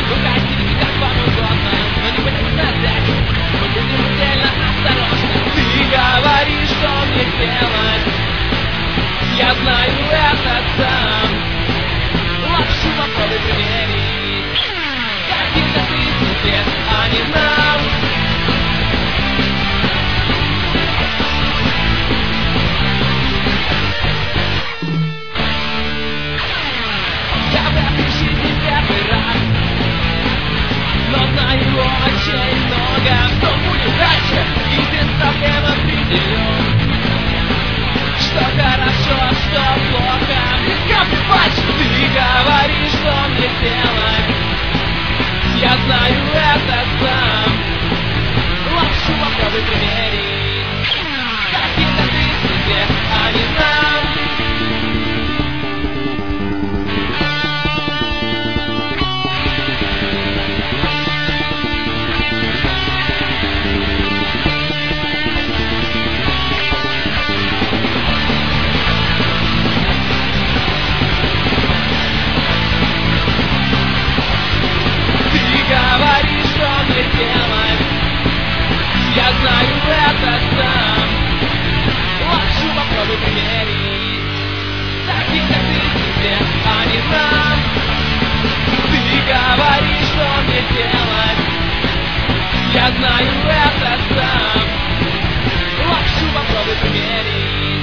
Уходите как вам угодно, но не пойдите опять. Мы будем предельно осторожны. Ты говоришь, что мне делать. Я знаю это сам. Лапшу попробуй примерить. Каких-то 30 лет, а не нам. Я вряд ли в жизни первый раз, но знаю очень много. Что будет дальше, и без проблем определен. Что хорошо, что плохо, близко плевать. Ты говоришь, что мне делать. Я знаю это сам. Лапшу попробуй примерить. Каких-то 30 лет, а не нам. Говори, что мне делать. Я знаю это сам. Лапшу попробуй примерить. Таких-то 30 лет, а не нам. Ты говори, что мне делать. Я знаю это сам. Лапшу попробуй примерить.